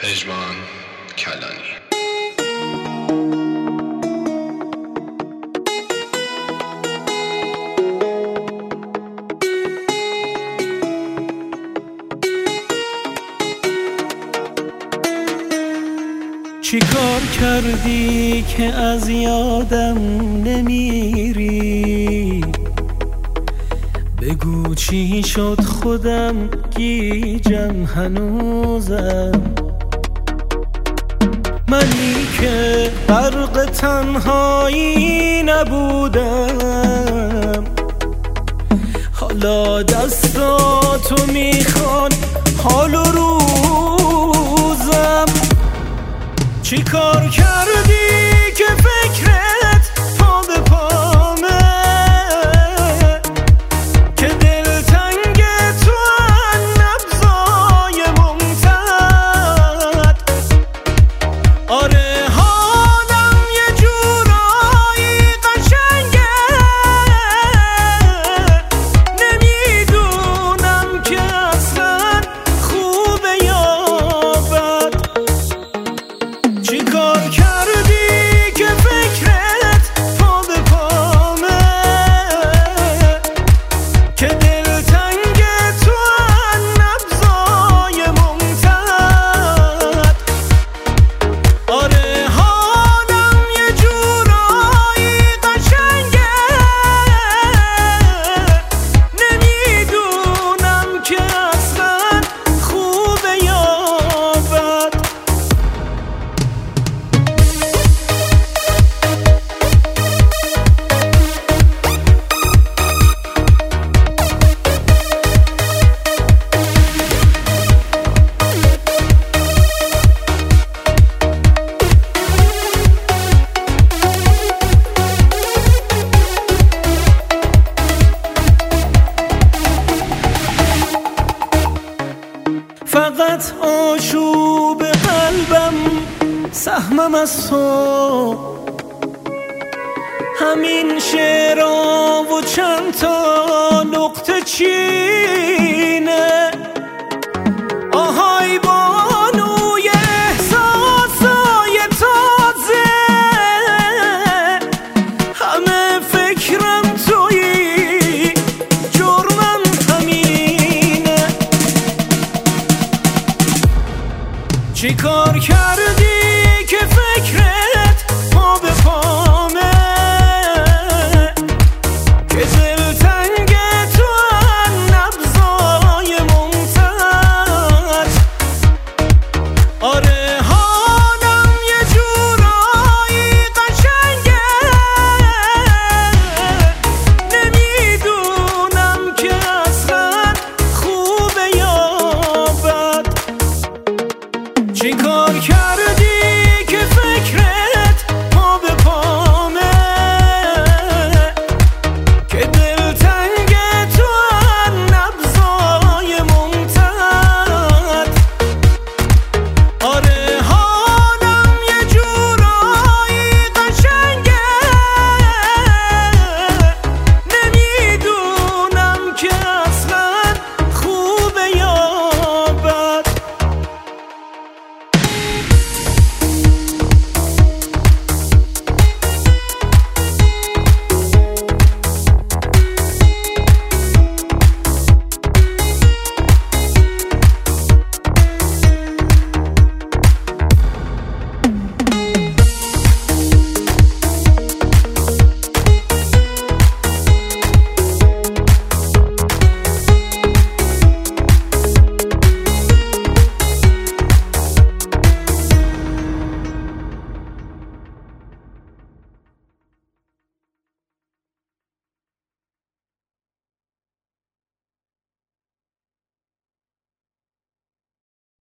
پژمان کلانی. چی کار کردی که از یادم نمیری؟ بگو چی شد، خودم گیجم هنوزم. منی که غرق تنهایی نبودم، حالا دستاتو میخوان حال و روزم. چی کار کردی که فکرت پا به پامه، که دلتنگ تو نبضای ممتد؟ آره حالم یه جورایی قشنگه، نمیدونم که اصلا خوبه یا بد. چی کار کردی که فکرت پا به پامه، که دلتنگ تو نبضای ممتد؟ آره حالم یه جورایی قشنگه، نمیدونم که اصلا خوبه یا بد. فقط آشوب قلبم سهمم از تو، همین شعرها و چند تا نقطه چینه. آهای بانوی احساسای تازه، همه فکرم تویی، جرمم همینه. چی کار کردی که فکرت پا به پا